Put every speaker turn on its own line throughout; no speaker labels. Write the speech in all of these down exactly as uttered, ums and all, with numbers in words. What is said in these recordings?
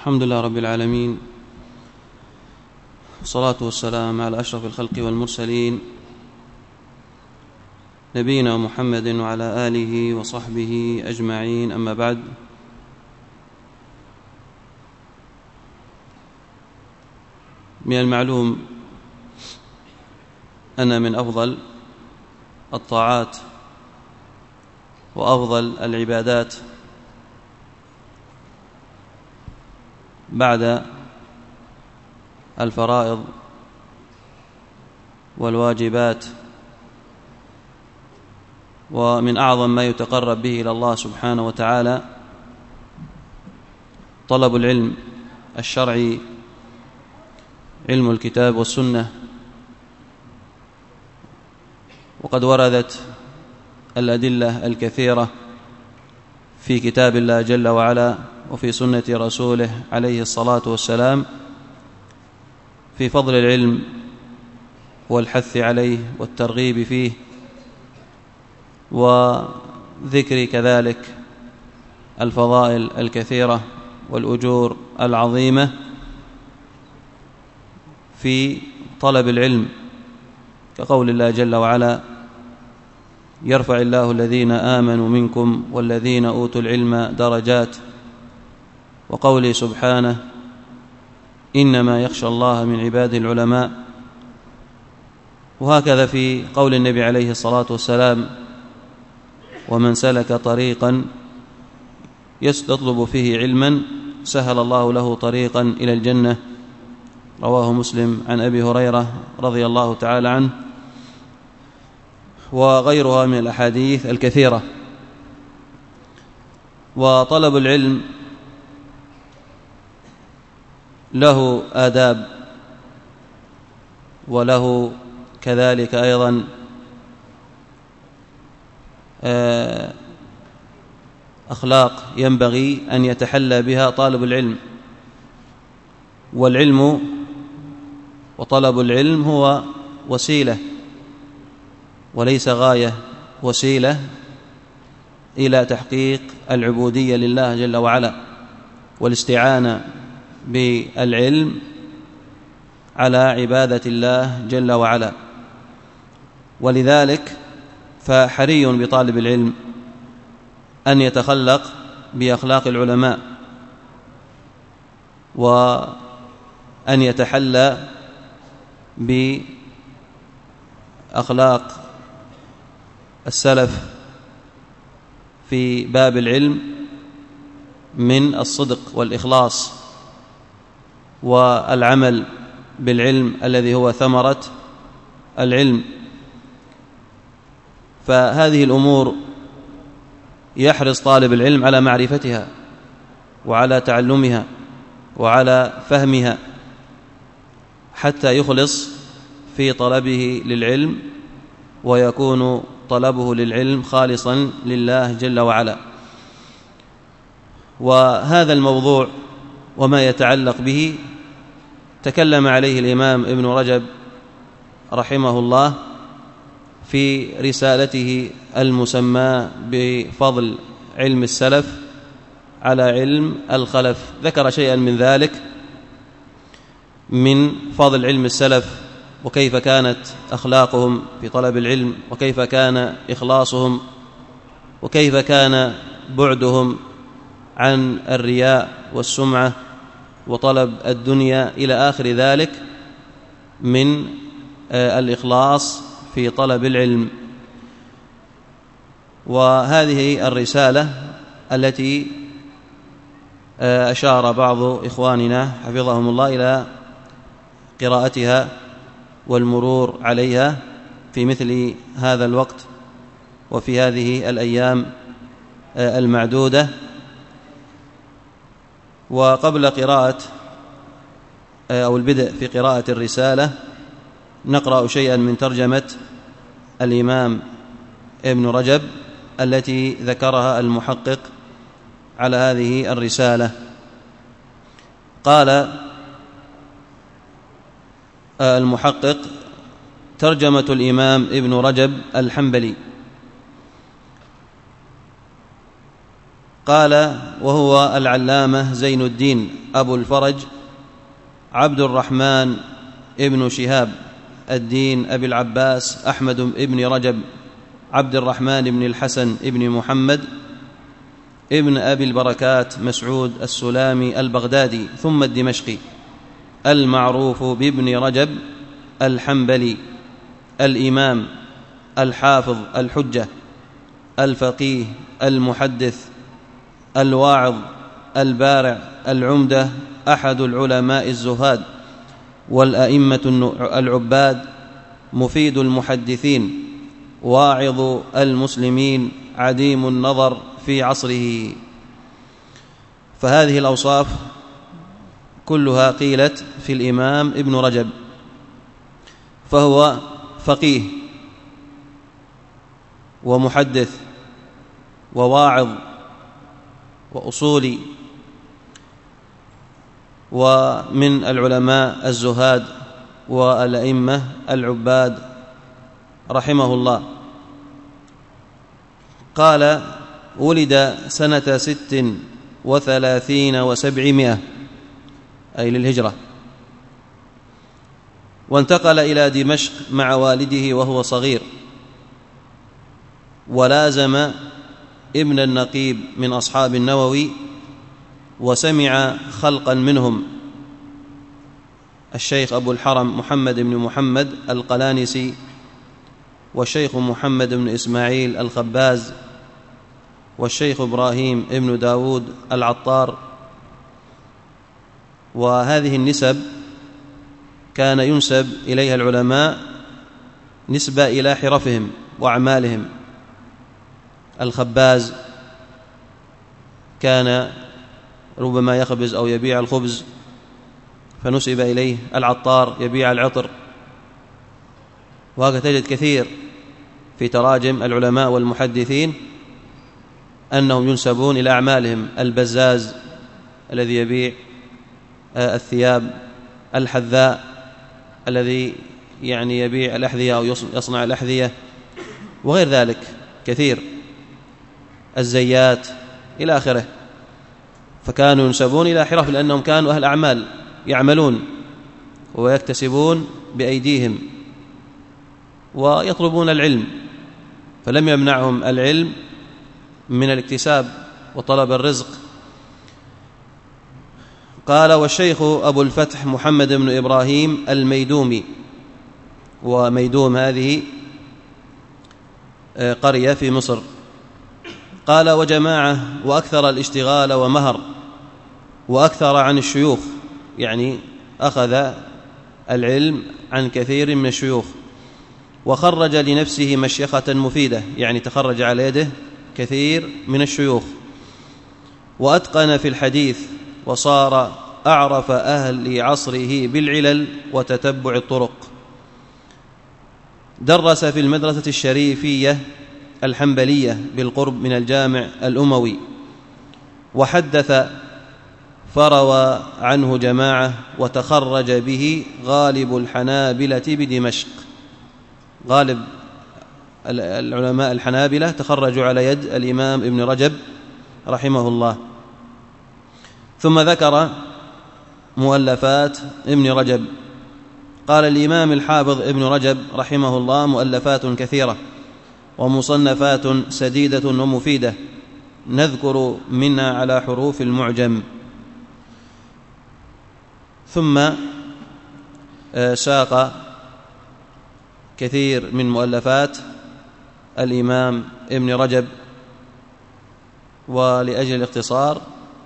الحمد لله رب العالمين، والصلاة والسلام على أشرف الخلق والمرسلين نبينا محمد وعلى آله وصحبه أجمعين. أما بعد، من المعلوم أن من أفضل الطاعات وأفضل العبادات بعد الفرائض والواجبات، ومن أعظم ما يتقرب به إلى الله سبحانه وتعالى طلب العلم الشرعي، علم الكتاب والسنة. وقد وردت الأدلة الكثيرة في كتاب الله جل وعلا وفي سنة رسوله عليه الصلاة والسلام في فضل العلم والحث عليه والترغيب فيه، وذكر كذلك الفضائل الكثيرة والأجور العظيمة في طلب العلم، كقول الله جل وعلا: يرفع الله الذين آمنوا منكم والذين أوتوا العلم درجات، وقوله سبحانه: إنما يخشى الله من عباده العلماء. وهكذا في قول النبي عليه الصلاة والسلام: ومن سلك طريقا يطلب فيه علما سهل الله له طريقا إلى الجنة. رواه مسلم عن أبي هريرة رضي الله تعالى عنه، وغيرها من الأحاديث الكثيرة. وطلب العلم له آداب، وله كذلك أيضا أخلاق ينبغي أن يتحلى بها طالب العلم. والعلم وطلب العلم هو وسيلة وليس غاية، وسيلة إلى تحقيق العبودية لله جل وعلا، والاستعانة بالعلم على عبادة الله جل وعلا. ولذلك فحري بطالب العلم أن يتخلق بأخلاق العلماء، وأن يتحلى بأخلاق السلف في باب العلم من الصدق والإخلاص والعمل بالعلم الذي هو ثمرة العلم. فهذه الأمور يحرص طالب العلم على معرفتها وعلى تعلمها وعلى فهمها حتى يخلص في طلبه للعلم، ويكون طلبه للعلم خالصا لله جل وعلا. وهذا الموضوع وما يتعلق به تكلم عليه الإمام ابن رجب رحمه الله في رسالته المسمى بفضل علم السلف على علم الخلف. ذكر شيئا من ذلك من فضل علم السلف، وكيف كانت أخلاقهم في طلب العلم، وكيف كان إخلاصهم، وكيف كان بعدهم عن الرياء والسمعة وطلب الدنيا إلى آخر ذلك من الإخلاص في طلب العلم. وهذه الرسالة التي أشار بعض إخواننا حفظهم الله إلى قراءتها والمرور عليها في مثل هذا الوقت وفي هذه الأيام المعدودة. وقبل قراءة أو البدء في قراءة الرسالة نقرأ شيئا من ترجمة الإمام ابن رجب التي ذكرها المحقق على هذه الرسالة. قال المحقق: ترجمة الإمام ابن رجب الحنبلي. قال: وهو العلامة زين الدين أبو الفرج عبد الرحمن ابن شهاب الدين أبي العباس أحمد ابن رجب عبد الرحمن بن الحسن ابن محمد ابن أبي البركات مسعود السلامي البغدادي ثم الدمشقي، المعروف بابن رجب الحنبلي، الإمام الحافظ الحجة الفقيه المحدث الواعظ البارع العمدة، أحد العلماء الزهاد والأئمة العباد، مفيد المحدثين، واعظ المسلمين، عديم النظر في عصره. فهذه الأوصاف كلها قيلت في الإمام ابن رجب، فهو فقيه ومحدث وواعظ وأصولي، ومن العلماء الزهاد والأئمة العباد رحمه الله. قال: ولد سنة ست وثلاثين وسبعمائة أي للهجرة، وانتقل إلى دمشق مع والده وهو صغير، ولازم ابن النقيب من أصحاب النووي، وسمع خلقا منهم الشيخ أبو الحرم محمد بن محمد القلانسي، والشيخ محمد بن إسماعيل الخباز، والشيخ إبراهيم بن داود العطار. وهذه النسب كان ينسب إليها العلماء نسبة إلى حرفهم وأعمالهم. الخباز كان ربما يخبز أو يبيع الخبز فنسب إليه، العطار يبيع العطر. وهكذا تجد كثير في تراجم العلماء والمحدثين أنهم ينسبون إلى أعمالهم، البزاز الذي يبيع الثياب، الحذاء الذي يعني يبيع الأحذية أو يصنع الأحذية، وغير ذلك كثير، الزيات إلى آخره. فكانوا ينسبون إلى حرف لأنهم كانوا أهل أعمال، يعملون ويكتسبون بأيديهم ويطلبون العلم، فلم يمنعهم العلم من الاكتساب وطلب الرزق. قال: والشيخ أبو الفتح محمد بن إبراهيم الميدومي، وميدوم هذه قرية في مصر. قال: وجماعة، وأكثر الاشتغال ومهر، وأكثر عن الشيوخ، يعني أخذ العلم عن كثير من الشيوخ، وخرج لنفسه مشيخة مفيدة، يعني تخرج على يده كثير من الشيوخ، وأتقن في الحديث، وصار أعرف أهل عصره بالعلل وتتبع الطرق. درس في المدرسة الشريفية الحنبلية بالقرب من الجامع الأموي، وحدث فروى عنه جماعة، وتخرج به غالب الحنابلة بدمشق. غالب العلماء الحنابلة تخرجوا على يد الإمام ابن رجب رحمه الله. ثم ذكر مؤلفات ابن رجب. قال الإمام الحافظ ابن رجب رحمه الله: مؤلفات كثيرة ومصنفات سديدة ومفيدة، نذكر منها على حروف المعجم. ثم ساق كثير من مؤلفات الإمام ابن رجب، ولأجل الاختصار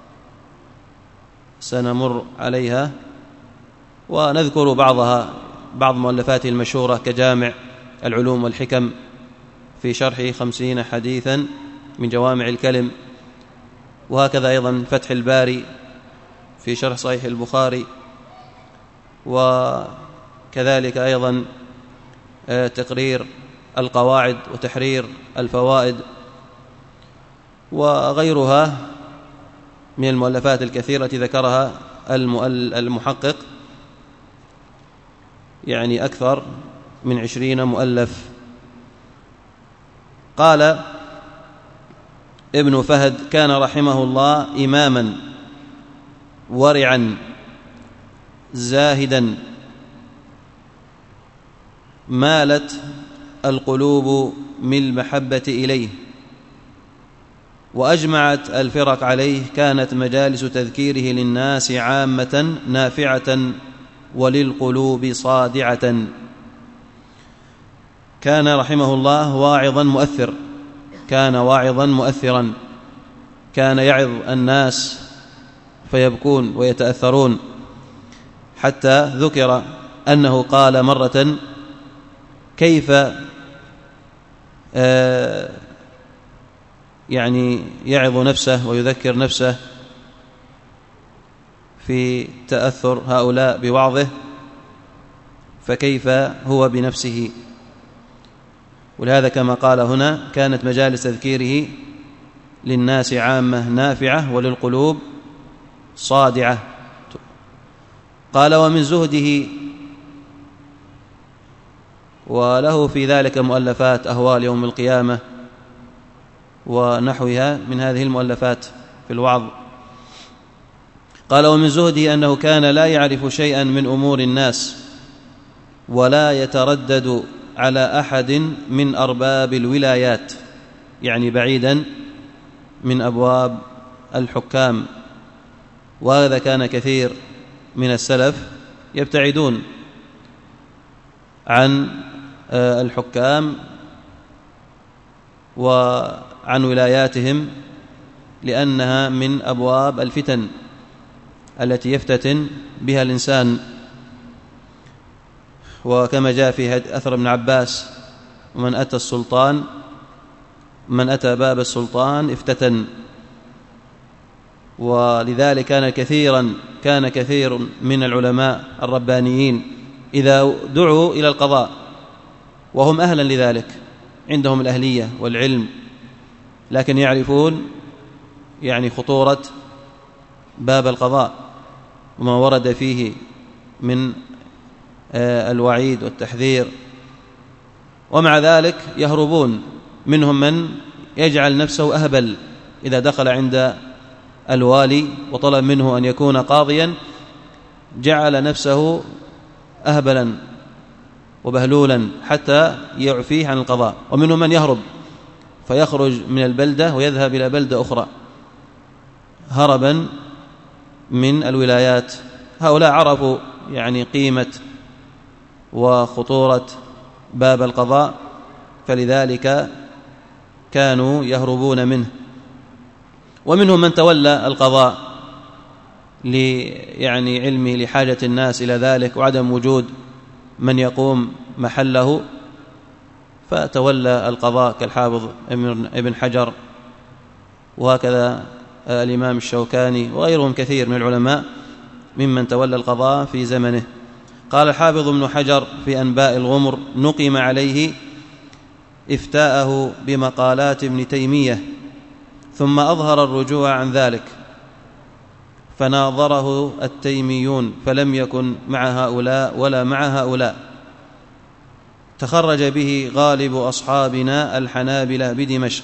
سنمر عليها ونذكر بعضها، بعض مؤلفاته المشهورة كجامع العلوم والحكم في شرح خمسين حديثا من جوامع الكلم، وهكذا أيضا فتح الباري في شرح صحيح البخاري، وكذلك أيضا تقرير القواعد وتحرير الفوائد، وغيرها من المؤلفات الكثيرة التي ذكرها المحقق، يعني أكثر من عشرين مؤلف. قال: ابن فهد كان رحمه الله إماما ورعا زاهدا مالت القلوب من المحبة إليه، وأجمعت الفرق عليه. كانت مجالس تذكيره للناس عامة نافعة وللقلوب صادعة. كان رحمه الله واعظا مؤثر، كان واعظا مؤثرا، كان يعظ الناس فيبكون ويتأثرون، حتى ذكر أنه قال مرة: كيف آه يعني يعظ نفسه ويذكر نفسه في تأثر هؤلاء بوعظه، فكيف هو بنفسه؟ ولهذا كما قال هنا: كانت مجالس تذكيره للناس عامة نافعة وللقلوب صادعة. قال: ومن زهده، وله في ذلك مؤلفات أهوال يوم القيامة ونحوها من هذه المؤلفات في الوعظ. قال: ومن زهده أنه كان لا يعرف شيئا من أمور الناس ولا يتردد على أحد من أرباب الولايات، يعني بعيدا من أبواب الحكام. وهذا كان كثير من السلف يبتعدون عن الحكام وعن ولاياتهم، لأنها من أبواب الفتن التي يفتتن بها الإنسان. وكما جاء في أثر ابن عباس: ومن أتى السلطان من أتى باب السلطان افتتن. ولذلك كان كثيرا كان كثير من العلماء الربانيين إذا دعوا إلى القضاء وهم أهلا لذلك، عندهم الأهلية والعلم، لكن يعرفون يعني خطورة باب القضاء وما ورد فيه من الوعيد والتحذير، ومع ذلك يهربون. منهم من يجعل نفسه أهبل إذا دخل عند الوالي وطلب منه أن يكون قاضيا، جعل نفسه أهبلا وبهلولا حتى يعفيه عن القضاء. ومنهم من يهرب فيخرج من البلدة ويذهب إلى بلدة أخرى هربا من الولايات. هؤلاء عرفوا يعني قيمة وخطورة باب القضاء، فلذلك كانوا يهربون منه. ومنهم من تولى القضاء يعني علمه لحاجة الناس إلى ذلك وعدم وجود من يقوم محله، فتولى القضاء كالحافظ ابن حجر، وهكذا الإمام الشوكاني وغيرهم كثير من العلماء ممن تولى القضاء في زمنه. قال الحافظ ابن حجر في أنباء الغمر: نقم عليه إفتاءه بمقالات ابن تيمية، ثم أظهر الرجوع عن ذلك، فناظره التيميون فلم يكن مع هؤلاء ولا مع هؤلاء. تخرج به غالب أصحابنا الحنابلة بدمشق.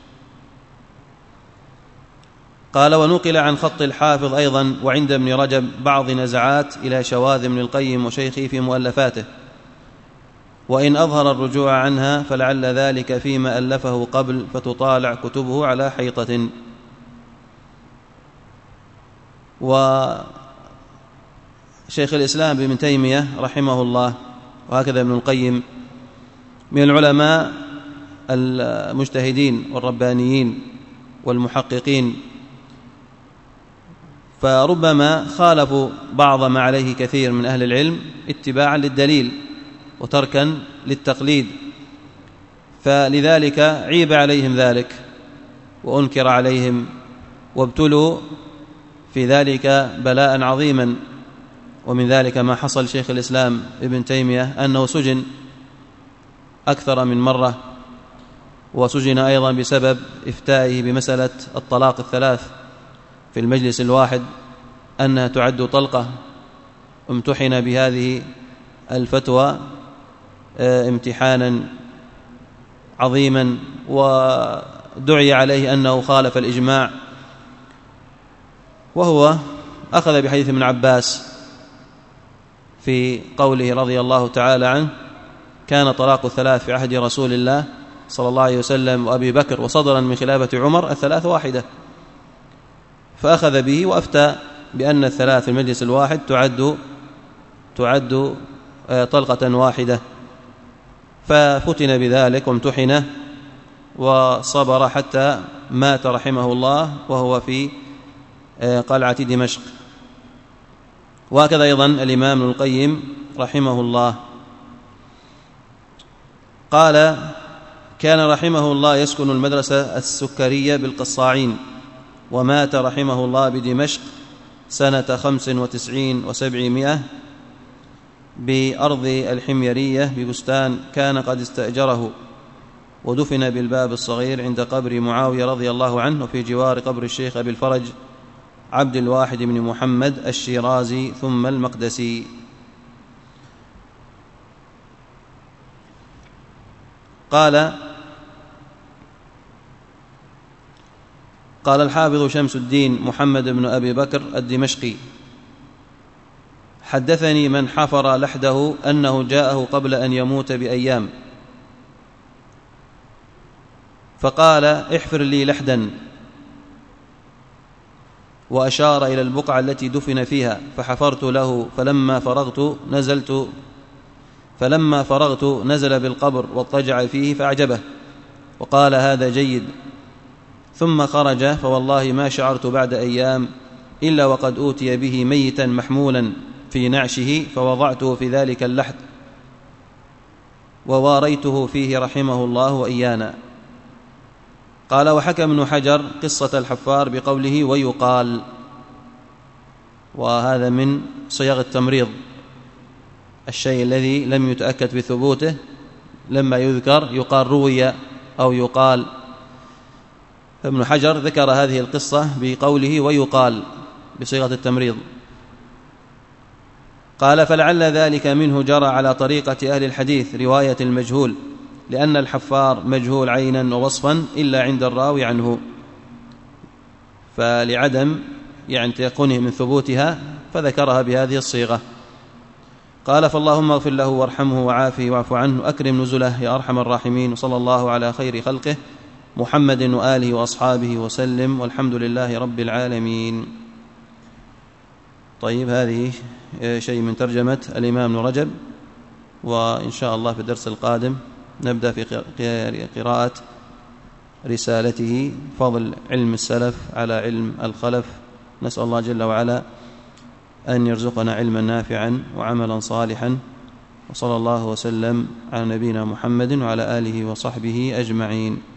قال: ونقل عن خط الحافظ أيضا وعند ابن رجب بعض نزعات إلى شواذ ابن القيم وشيخه في مؤلفاته، وإن أظهر الرجوع عنها فلعل ذلك فيما ألفه قبل، فتطالع كتبه على حيطة. وشيخ الإسلام ابن تيمية رحمه الله وهكذا ابن القيم من العلماء المجتهدين والربانيين والمحققين، فربما خالفوا بعض ما عليه كثير من أهل العلم اتباعا للدليل وتركا للتقليد، فلذلك عيب عليهم ذلك وأنكر عليهم وابتلوا في ذلك بلاء عظيما. ومن ذلك ما حصل شيخ الإسلام ابن تيمية أنه سجن أكثر من مرة، وسجن أيضا بسبب إفتائه بمسألة الطلاق الثلاث في المجلس الواحد أنها تعد طلقة. امتحن بهذه الفتوى امتحانا عظيما، ودعي عليه أنه خالف الإجماع، وهو أخذ بحديث ابن عباس في قوله رضي الله تعالى عنه: كان طلاق الثلاث في عهد رسول الله صلى الله عليه وسلم وأبي بكر، وصدرا من خلافة عمر الثلاث واحدة، فأخذ به وأفتى بأن الثلاث في المجلس الواحد تعد تعد طلقة واحدة، ففتن بذلك وامتحن وصبر حتى مات رحمه الله وهو في قلعة دمشق. وهكذا أيضا الإمام ابن القيم رحمه الله قال: كان رحمه الله يسكن المدرسة السكرية بالقصاعين، ومات رحمه الله بدمشق سنة خمس وتسعين وسبعمائة بأرض الحميرية ببستان كان قد استأجره، ودفن بالباب الصغير عند قبر معاوية رضي الله عنه، وفي جوار قبر الشيخ أبي الفرج عبد الواحد بن محمد الشيرازي ثم المقدسي. قال قال الحافظ شمس الدين محمد بن أبي بكر الدمشقي: حدثني من حفر لحده أنه جاءه قبل أن يموت بأيام فقال: احفر لي لحدا، وأشار إلى البقعة التي دفن فيها، فحفرت له، فلما فرغت نزلت فلما فرغت نزل بالقبر واضطجع فيه فأعجبه، وقال: هذا جيد. ثم خرج، فوالله ما شعرت بعد أيام إلا وقد أوتي به ميتا محمولا في نعشه، فوضعته في ذلك اللحد وواريته فيه رحمه الله وإيانا. قال: وحكى ابن حجر قصة الحفار بقوله: ويقال، وهذا من صيغ التمريض، الشيء الذي لم يتأكد بثبوته لما يذكر يقال روي أو يقال. فابن حجر ذكر هذه القصة بقوله ويقال بصيغة التمريض. قال: فلعل ذلك منه جرى على طريقة أهل الحديث رواية المجهول، لأن الحفار مجهول عينا ووصفا إلا عند الراوي عنه، فلعدم يعني تيقنه من ثبوتها فذكرها بهذه الصيغة. قال: فاللهم اغفر له وارحمه وعافه واعف عنه، أكرم نزله يا أرحم الراحمين، وصلى الله على خير خلقه محمد وآله وأصحابه وسلم، والحمد لله رب العالمين. طيب، هذه شيء من ترجمة الإمام ابن رجب، وإن شاء الله في الدرس القادم نبدأ في قراءة رسالته فضل علم السلف على علم الخلف. نسأل الله جل وعلا أن يرزقنا علما نافعا وعملا صالحا، وصلى الله وسلم على نبينا محمد وعلى آله وصحبه أجمعين.